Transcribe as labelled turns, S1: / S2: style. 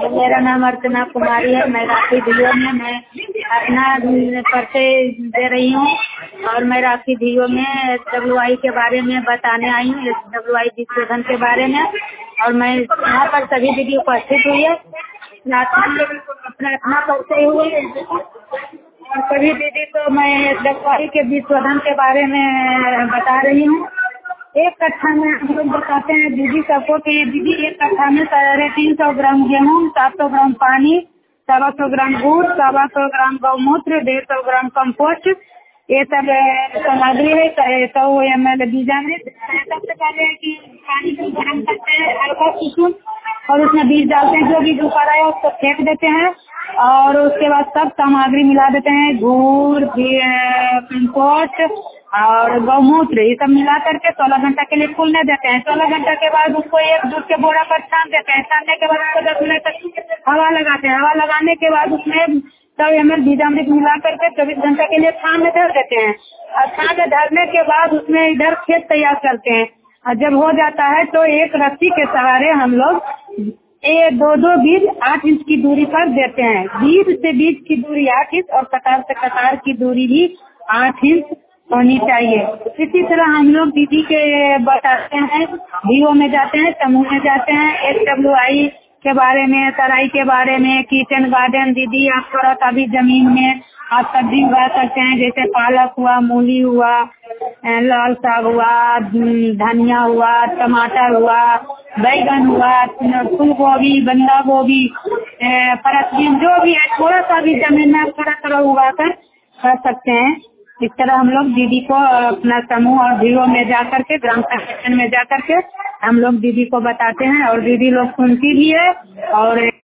S1: मेरा नाम अर्चना कुमारी है। मैं राखी डीओ में मैं अपना परिचय दे रही हूँ और मैं राखी डीओ में WI के बारे में बताने आई हूँ, WI विशोधन के बारे में। और मैं यहाँ पर सभी दीदी उपस्थित हुई है, अपना परिचय हुई और सभी दीदी को मैं WI के विशोधन के बारे में बता रही हूँ। एक कट्ठा में हम लोग बताते हैं दीदी सबको कि दीदी एक कट्ठा में 350 ग्राम गेहूँ, 700 ग्राम पानी, 125 ग्राम गुड़, 125 ग्राम गौमूत्र, 150 ग्राम कम्पोस्ट, ये सब सामग्री है। 100 ml बीजामृत। सबसे पहले है कि पानी को गर्म करते हैं हल्का सुसुम और उसमें बीज डालते हैं, जो बीज ऊपर आया उसको फेंक देते हैं और उसके बाद सब सामग्री मिला देते हैं, गुड़, कम्पोस्ट और गौमूत्र, ये सब मिला करके 16 घंटा के लिए फूलने देते हैं। 16 घंटा के बाद उसको एक दूध के बोरा पर छान देते हैं। छानने के बाद उसको 10 मिनट तक हवा लगाते हैं। हवा लगाने के बाद उसमें 100 ml बीजामृत मिला करके 24 घंटा के लिए छान में धर देते हैं और छान में धरने के बाद उसमें इधर खेत तैयार करते हैं। और जब हो जाता है तो एक रस्सी के सहारे हम लोग दो बीज 8 इंच की दूरी पर देते हैं। बीज से बीज की दूरी 8 इंच और कतार से कतार की दूरी भी 8 इंच होनी चाहिए। इसी तरह हम लोग दीदी के बताते हैं, डीओ में जाते हैं, समूह में जाते हैं, SWI के बारे में, तराई के बारे में, किचन गार्डन दीदी आप थोड़ा सा भी जमीन में आप सब्जी उगा सकते हैं, जैसे पालक हुआ, मूली हुआ, लाल साग हुआ, धनिया हुआ, टमाटर हुआ, बैगन हुआ, फूल गोभी, बंदा गोभी, परसबीन, जो भी है थोड़ा सा भी जमीन में आप थोड़ा थोड़ा उगा कर सकते हैं। इस तरह हम लोग दीदी को अपना समूह और डीओ में जा करके, ग्राम संगठन में जा करके हम लोग दीदी को बताते हैं और दीदी लोग सुनती भी है और